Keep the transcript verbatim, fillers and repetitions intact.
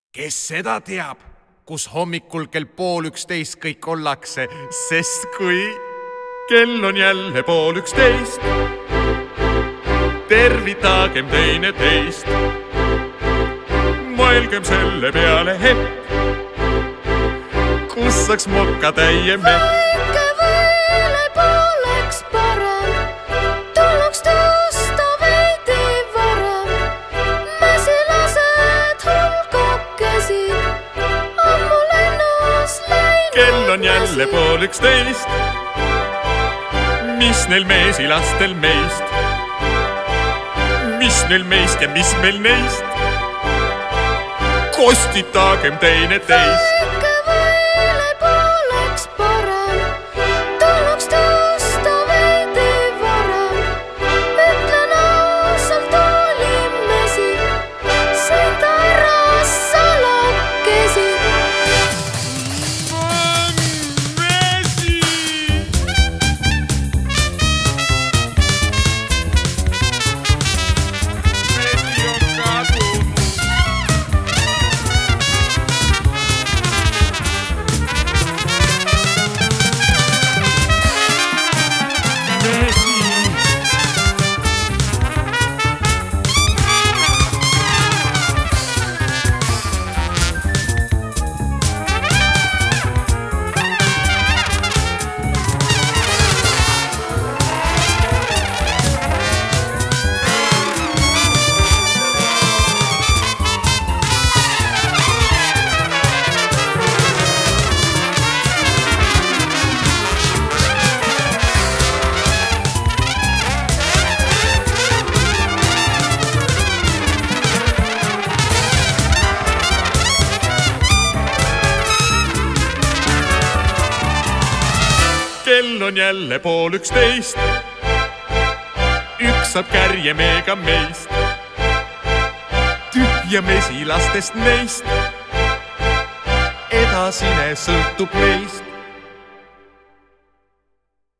Kes seda teab, kus hommikul kell pool üksteist kõik ollakse, sest kui kell on jälle pool üksteist, tervitagem teineteist. Mõelgem selle peale hepp, kus saaks mokka täie mepp. Väike võile pooleks parem, tulnuks tõsta veidi varem. Mesilased hulgakesi, ammu lennus läinud. Kell on jälle pool üksteist, mis neil mesilastel meist? Mis neil meist ja mis meil neist? Kostitagem teineteist. Väike võile pooleks parem, tulnuks tõsta veidi varem. Ütlen ausalt hoolimesi, seda ära salakesi. Mesi! Mesi on kadunud. Kell on jälle pool üksteist, üks saab kärje meega meist. Tühja mesilastest neist, edasine sõltub meist.